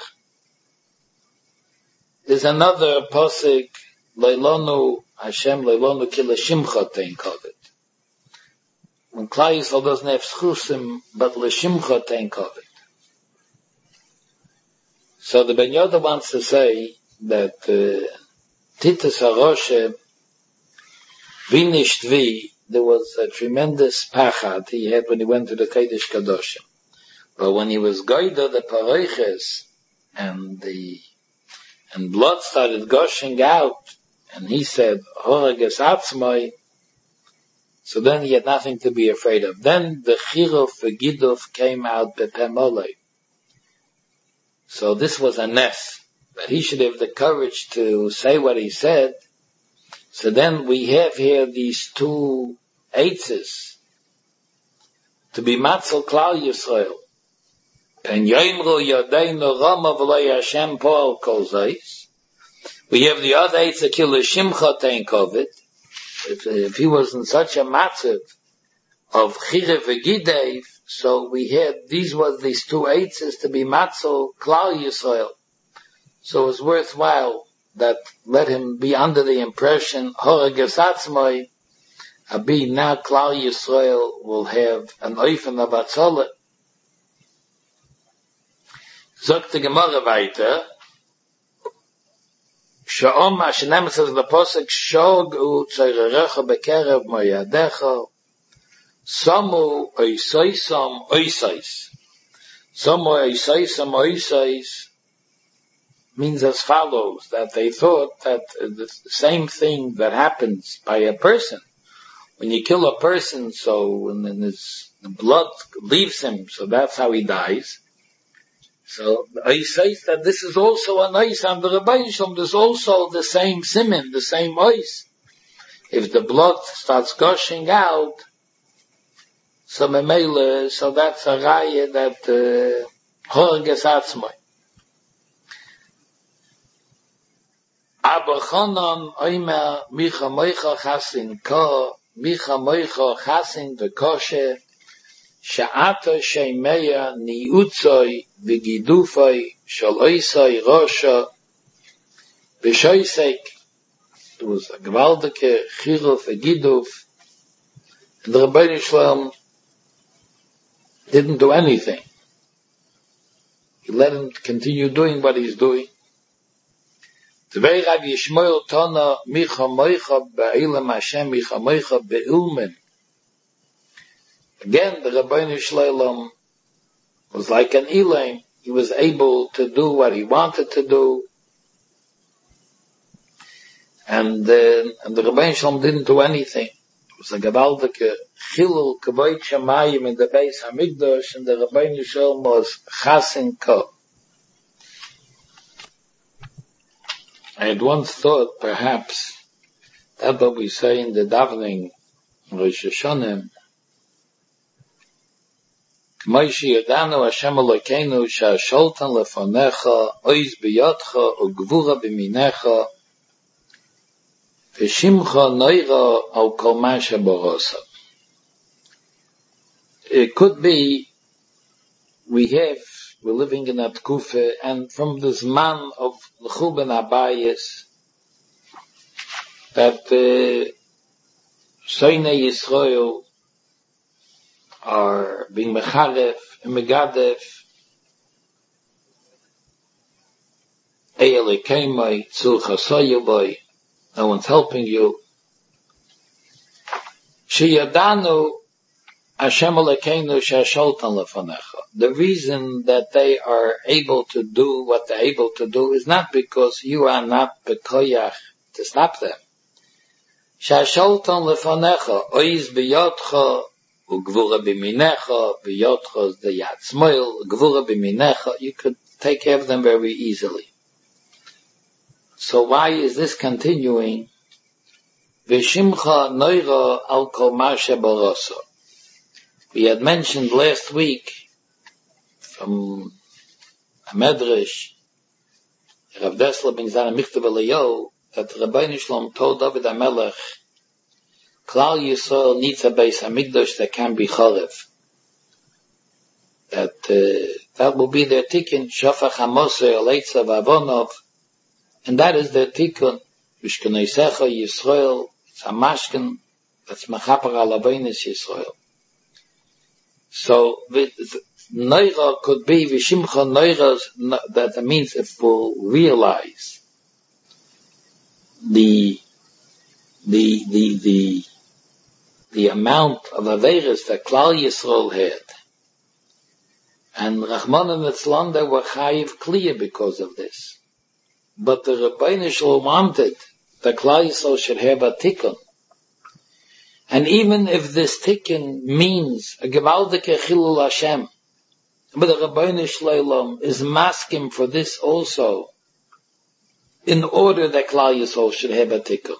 There's another posik, Leilonu Hashem, Leilonu Kilashimcha Tein Kovet. When Klal Yisrael doesn't have schusim, but Lashimcha Tein Kovet. So the Ben Yoda wants to say that Titus HaRoshe, Vinisht Vi, there was a tremendous pachad he had when he went to the Kodesh Kadoshim. But when he was Goida the Pareiches, and blood started gushing out, and he said, Horages Atzmai, so then he had nothing to be afraid of. Then the Chiruf V'Giduf came out Bepemolei. So this was a nes, that he should have the courage to say what he said. So then we have here these two eitzes to be Matzel Klal Yisrael. And Yoimru Yodeinu Rama V'lo Hashem po kol zayis. We have the other eitzah Kilashimcha Tein Kovet. If he was in such a matzav of Chire V'Gidev, so we had these two eitzes to be Matzel Klal Yisrael. So it was worthwhile that let him be under the impression Horages Atzmai, Abi now Klal Yisrael will have an oifen of Atzolet. Sagt die Gemara weiter, Sha'om Hashem says the posuk Shog u tzeirerecha bekerev moyadecha Samu oisaisam oisais. Samu oisaisam oisais means as follows, that they thought that the same thing that happens by a person. When you kill a person, so and then the blood leaves him, so that's how he dies. So he says that this is also an ois under the Rebbeinu Shalom. There's also the same siman, the same ois. If the blood starts gushing out, so memele, so that's a raya that Horages Atzmai. Aber Chonon oimer micha moicha chasin ka micha moicha chasin v'koshe Sha'ata sheimeya niutzoi v'gidufoi shal oisoi rosha v'shoisek. It was a gewaldike chiruf v'giduf, and the Rebbeinu Shalom didn't do anything. He let him continue doing what he's doing. Tvei Rav Yishmael Tona micha moicha ba'ilem Hashem micha moicha be'ilmen. Again, the Rebbeinu Shalom was like an Elaim. He was able to do what he wanted to do. And the Rebbeinu Shalom didn't do anything. It was a gewaldike chilul kavod shamayim in the Beis Hamikdash, and the Rebbeinu Shalom was chasin ka. I had once thought, perhaps, that what we say in the davening, Rosh Hashanah, Moishi Yadanu Hashem Elokeinu Sha'asholtan lefonecha oiz biyotcha ugvura b'minecha v'shimcha noira al kol ma she'borosa. It could be we have we're living in a tkufe, and from this man of L'chuben Abayis, that Soinei Yisrael are being mecharef and megadef, Eyele Keimai, Tzul Chasoyuboy, no one's helping you. Sheyadanu Hashem Elokeinu she'asholtan lefanecha. The reason that they are able to do what they're able to do is not because you are not bekoyach to stop them. She'asholtan lefanecha, oiz biyotcha, ugvura biminecha, biyotcha is the yad smoil, ugvura biminecha, you could take care of them very easily. So why is this continuing? V'shimcha noira al kol ma she'boroso. We had mentioned last week from a Medrash, Rav Dessler ben Zana Michtav Eliyahu, that Rabbeinu Shalom told David HaMelech, Klal Yisrael needs a Beis HaMikdash that can be Chorev. That will be their tikkun, Shofach HaMoseh Aleitza V'Avonov, and that is their tikkun, V'shkeneisecha Yisrael, it's a mashken, that's Mechaper Al Aveinis Yisrael. So, Neira could be Vishimcha Neira, that means if we'll realize the amount of Averis that Klal Yisrael had, and Rachmana Litzlan, they were chayiv clear because of this. But the Rebbeinu Shalom wanted that Klal Yisrael should have a tikkun. And even if this tikkun means a gewaldike chilul Hashem, but the Rebbeinu Shalom is masking for this also, in order that Klal Yisrael should have a tikkun.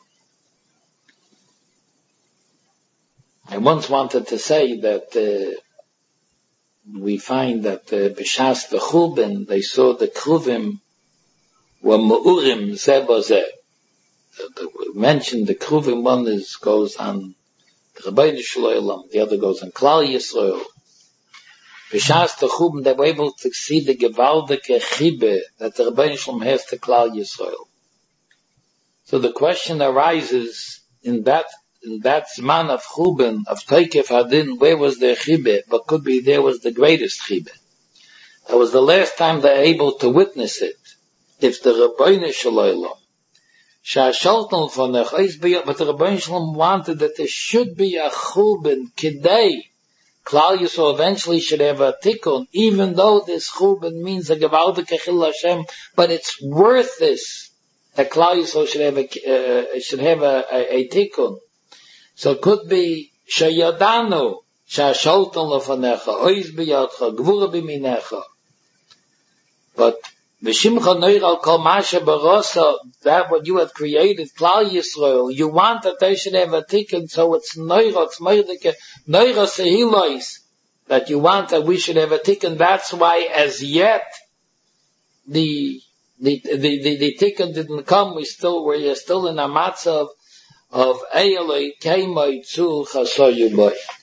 I once wanted to say that we find that b'shas the Churban, they saw the Kruvim were Me'urim zeh b'zeh. We mentioned the Kruvim, one goes on the Rebbeinu Shalom, the other goes on Klal Yisrael. B'shas the Churban, they were able to see the gewaldike chibe that the Rebbeinu Shalom has to Klal Yisrael. So the question arises, in that zman of Churban, of Teikef Hadin, where was their chibe? But could be there was the greatest chibe. That was the last time they were able to witness it. If the Rebbeinu Shalom, Sha'asholtan Fonech, but the Rebbeinu Shalom wanted that there should be a Churban Kidei. Klal Yisrael eventually should have a tikkun, even though this Churban means a gewaldike chilul Hashem, but it's worth this that Klal Yisrael should have a tikkun. So it could be Sheyadanu Sha'asholtan Lefanecha, Oiz B'yadcha, Gvura B'minecha. But V'shimcha noir al kol masha barosa, that what you have created, Klal Yisrael, you want that they should have a tikkun, so it's noir, it's moedike, noir sehilois, that you want that we should have a tikkun. That's why as yet the tikkun didn't come. We're still in a matzah of Eyele Keimai Tzul Chasoyuboy.